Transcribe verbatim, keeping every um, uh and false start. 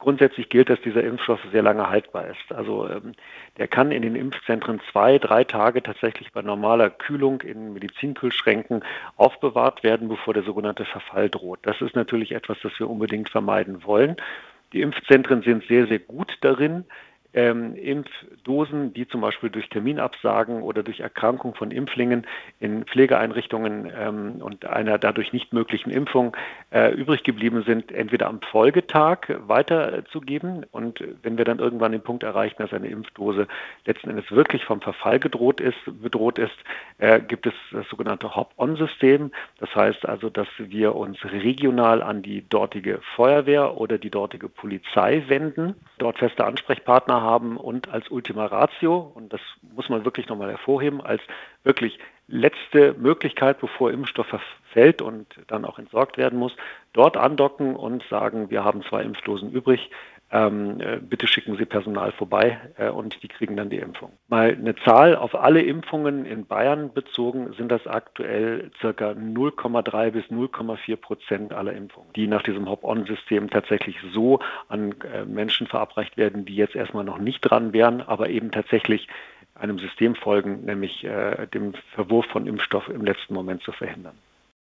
Grundsätzlich gilt, dass dieser Impfstoff sehr lange haltbar ist. Also ähm, der kann in den Impfzentren zwei, drei Tage tatsächlich bei normaler Kühlung in Medizinkühlschränken aufbewahrt werden, bevor der sogenannte Verfall droht. Das ist natürlich etwas, das wir unbedingt vermeiden wollen. Die Impfzentren sind sehr, sehr gut darin, ähm, Impfdosen, die zum Beispiel durch Terminabsagen oder durch Erkrankung von Impflingen in Pflegeeinrichtungen ähm, und einer dadurch nicht möglichen Impfung äh, übrig geblieben sind, entweder am Folgetag weiterzugeben. Und wenn wir dann irgendwann den Punkt erreichen, dass eine Impfdose letzten Endes wirklich vom Verfall gedroht ist, bedroht ist, äh, gibt es das sogenannte Hop-on-System. Das heißt also, dass wir uns regional an die dortige Feuerwehr oder die dortige Polizei wenden, dort feste Ansprechpartner haben und als Ultima Ratio, und das muss man wirklich nochmal hervorheben, als wirklich letzte Möglichkeit, bevor Impfstoff verfällt und dann auch entsorgt werden muss, dort andocken und sagen, wir haben zwei Impfdosen übrig, ähm, äh, bitte schicken Sie Personal vorbei äh, und die kriegen dann die Impfung. Mal eine Zahl auf alle Impfungen in Bayern bezogen, sind das aktuell circa null Komma drei bis null Komma vier Prozent aller Impfungen, die nach diesem Hop-on-System tatsächlich so an äh, Menschen verabreicht werden, die jetzt erstmal noch nicht dran wären, aber eben tatsächlich einem System folgen, nämlich äh, dem Verwurf von Impfstoff im letzten Moment zu verhindern.